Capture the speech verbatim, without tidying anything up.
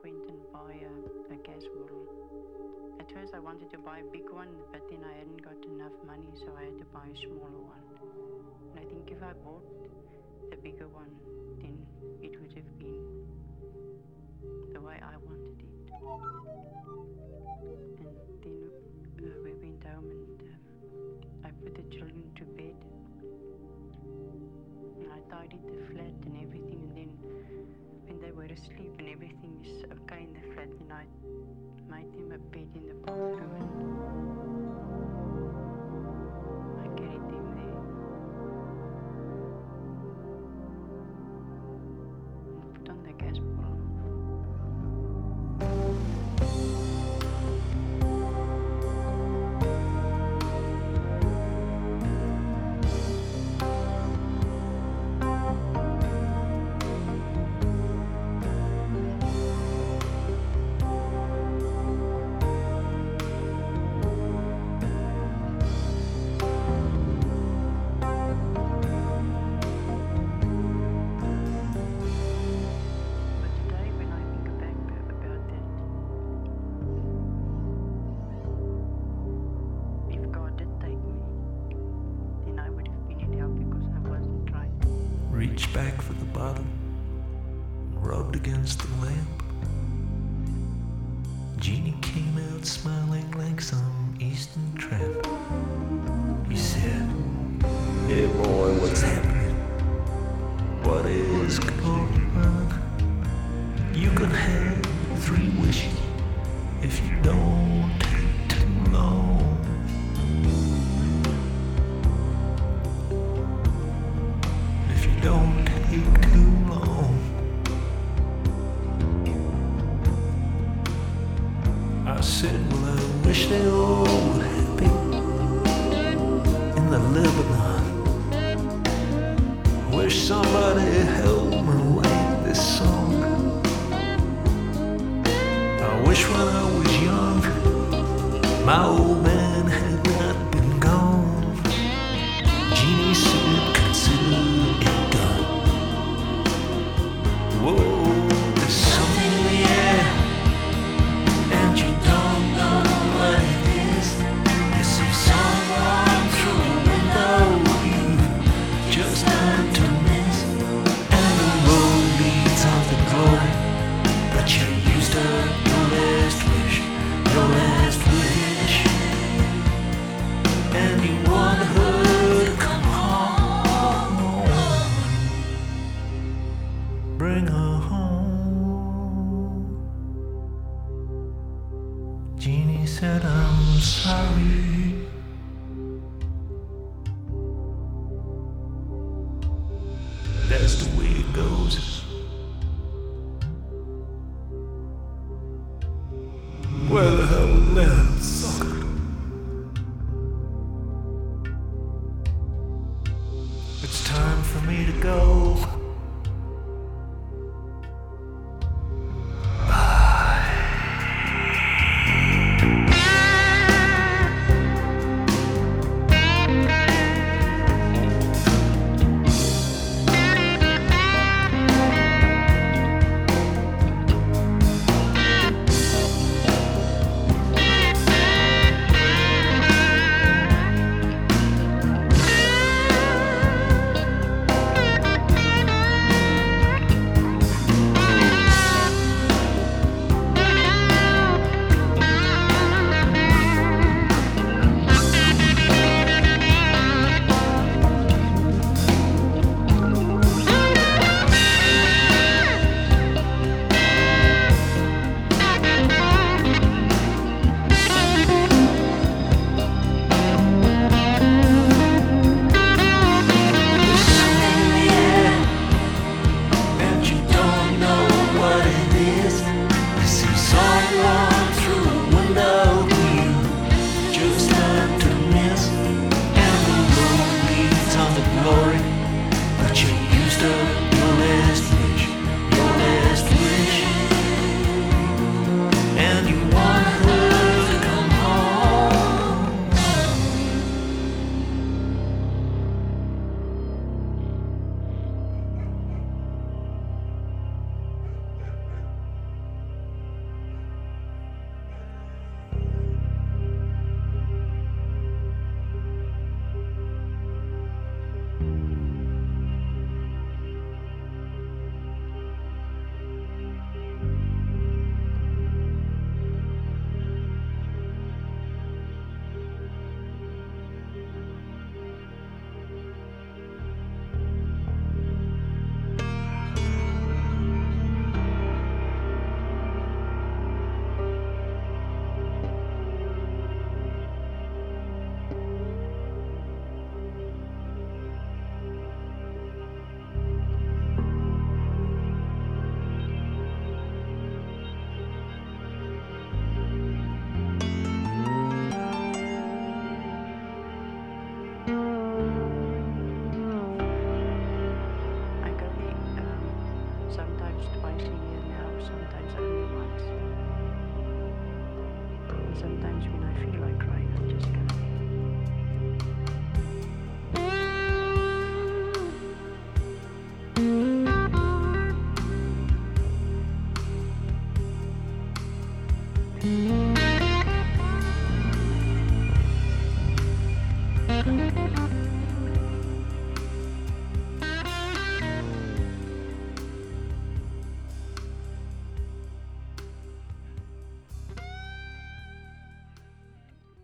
went and buy a, a gas bottle. At first I wanted to buy a big one, but then I hadn't got enough money, so I had to buy a smaller one. And I think if I bought the bigger one, then it would have been the way I wanted it. And then uh, we went home and uh, I put the children to bed. And I tidied the flat and everything, and then when they were asleep and everything is okay in the flat, then I made them a bed in the bathroom and I carried them there and put on the gas bottle. Reached back for the bottle, rubbed against the lamp. Jeannie came out smiling like some eastern tramp. He said, "Hey boy, what's happening? What is going on? You can have three wishes if you don't take too long." Don't take too long. I said, well, I wish they all were happy in the Lebanon. Wish somebody helped me write this song. I wish when I was young, my old man had not been gone. Jeannie said, consider it done. Whoa, there's something in the air, and you don't know what it is. You see someone through a window you just had to miss, and the road leads out the glory, but you used up your last wish, your last wish, and you want her to come home. Bring her home. Jeannie said, I'm sorry. That's the way it goes. Where the hell was that sucker? It's time for me to go. sometimes twice a year now, sometimes only once. And sometimes when I feel like crying, I just go.